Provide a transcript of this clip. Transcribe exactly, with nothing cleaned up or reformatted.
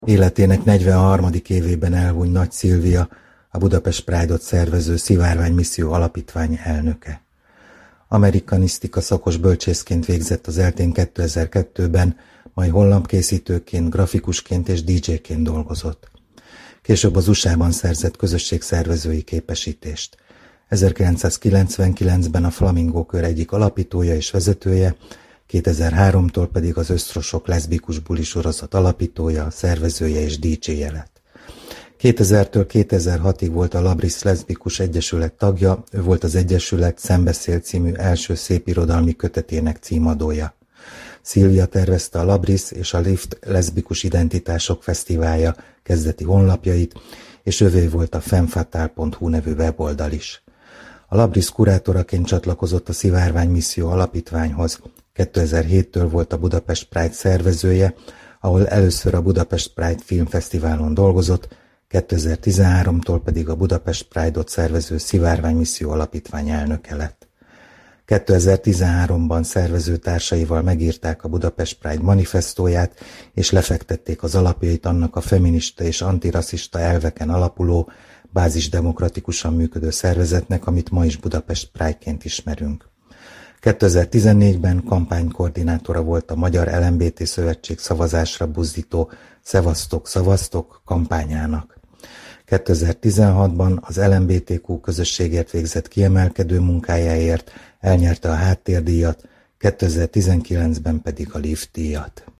Életének negyvenharmadik évében elhunyt Nagy Szilvia, a Budapest Pride-ot szervező Szivárvány Misszió Alapítvány elnöke. Amerikanisztika szakos bölcsészként végzett az eltén kétezer-kettőben, majd honlapkészítőként, grafikusként és dé dzséként dolgozott. Később az u es á-ban szerzett közösségszervezői képesítést. ezerkilencszázkilencvenkilencben a Flamingo Kör egyik alapítója és vezetője, kétezer-háromtól pedig az Ösztrosok leszbikus buli sorozat alapítója, szervezője és dé dzséje lett. kétezertől kétezer-hatig volt a Labris Leszbikus Egyesület tagja, ő volt az Egyesület Szembeszél című első szépirodalmi kötetének címadója. Szilvia tervezte a Labris és a Lift leszbikus identitások fesztiválja kezdeti honlapjait, és övé volt a femfatale pont hu nevű weboldal is. A Labris kurátoraként csatlakozott a Szivárvány Misszió Alapítványhoz, kétezer-héttől volt a Budapest Pride szervezője, ahol először a Budapest Pride Filmfesztiválon dolgozott, kétezer-tizenháromtól pedig a Budapest Pride-ot szervező Szivárvány Misszió Alapítvány elnöke lett. kétezer-tizenháromban szervezőtársaival megírták a Budapest Pride manifestóját, és lefektették az alapjait annak a feminista és antirasszista elveken alapuló, bázisdemokratikusan működő szervezetnek, amit ma is Budapest Pride-ként ismerünk. kétezer-tizennégyben kampánykoordinátora volt a Magyar el em bé té Szövetség szavazásra buzdító Szevasztok, szavaztok kampányának. kétezer-tizenhatban az el em bé té kú közösségért végzett kiemelkedő munkájáért elnyerte a Háttérdíjat, kétezer-tizenkilencben pedig a Lift díjat.